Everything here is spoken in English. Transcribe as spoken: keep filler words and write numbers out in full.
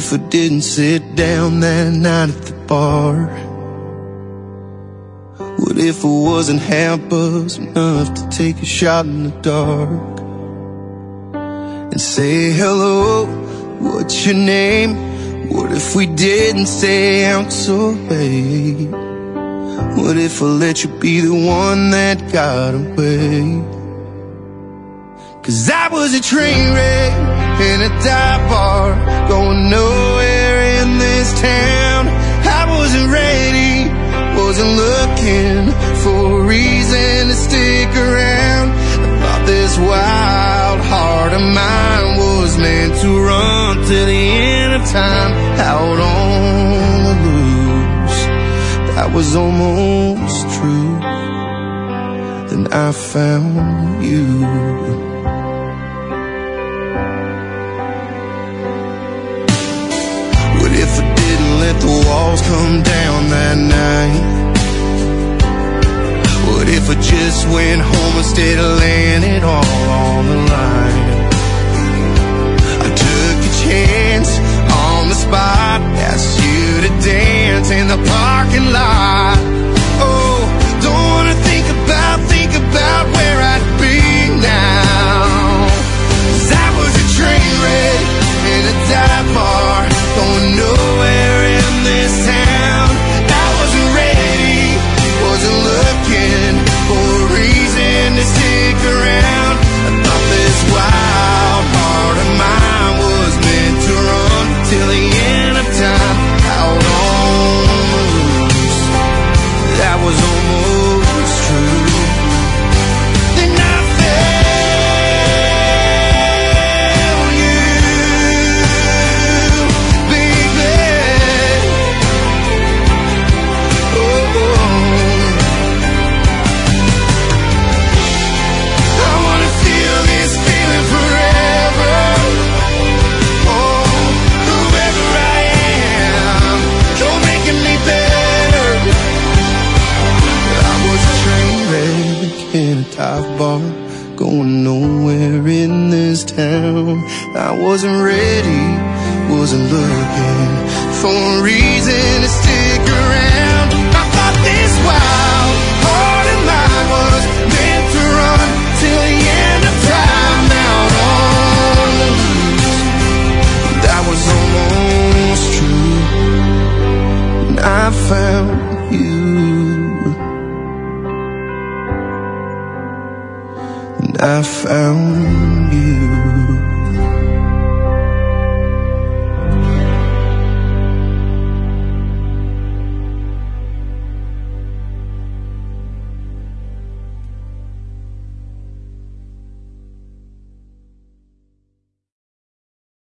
if I didn't sit down that night at the bar? What if I wasn't half buzzed enough to take a shot in the dark and say hello, what's your name? What if we didn't stay out so late? What if I let you be the one that got away? Cause I was a train wreck in a dive bar, going nowhere in this town. I wasn't ready, wasn't looking for a reason to stick around. I thought this wild heart of mine was meant to run to the end of time, out on the loose. That was almost true. Then I found you. What if I didn't let the walls come down that night? What if I just went home instead of laying it all on the line? I took a chance on the spot, asked you to dance in the parking lot. Oh, don't wanna think about, think about where I'd be now. 'Cause I was a train wreck in a dive bar, going nowhere in this town. I wasn't ready, wasn't looking for a reason to stick around. I thought this wild heart of mine was meant to run till the end of time, out on the loose. That was almost true. Then I found you, baby. Oh, I wanna feel this feeling forever. Oh, whoever I am, you're making me better. I was a train wreck in a dive bar, going nowhere in this town. I wasn't ready, wasn't looking for a reason to stick around. I thought this wild heart of mine was meant to run till the end of time, out on the loose. That was almost true. And I found you. And I found